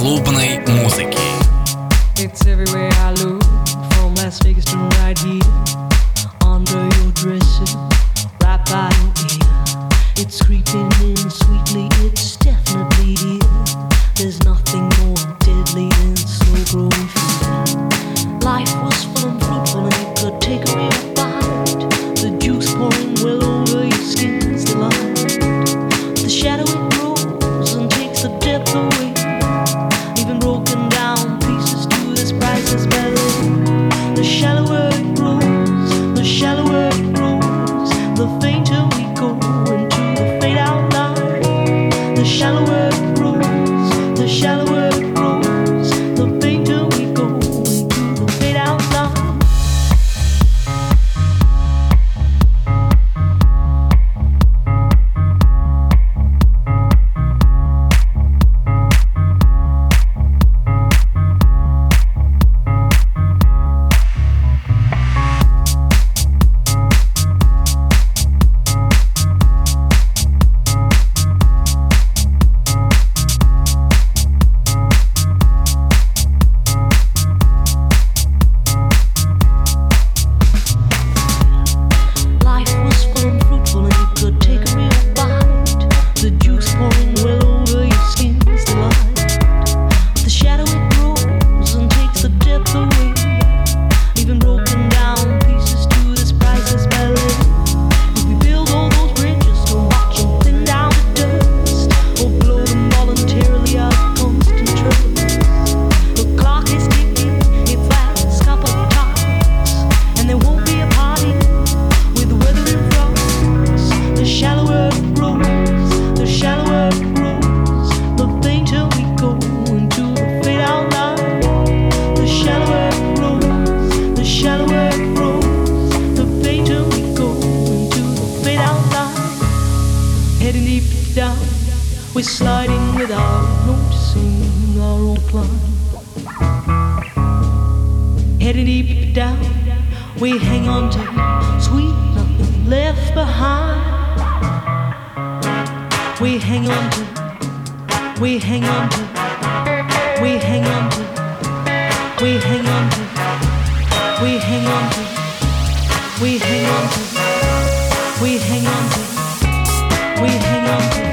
клубной музыки. It's everywhere I look, from Las Vegas to right here, under your dresser, right by your ear. It's creeping in sweetly, it's definitely here. There's nothing more deadly than slow-growing fear. Life was full and fruitful and it could take a real bite. The juice pouring well over your skin's the light. The shadow it grows and takes the depth away, leaving broken down pieces to this priceless ballet. The shallower it grows, the shallower it grows, the fainter we go into the fade out line. The shallower it grows, the shallower it grows, the fainter we go into the fade out line. We're sliding without noticing our own climb. Heading deep down, we hang on to sweet nothing left behind. We hang on to, we hang on to, we hang on to, we hang on to, we hang on to, we hang on to, we hang on to, we hang on to.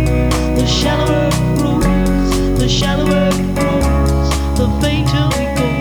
The shallower it grows, the fainter we go.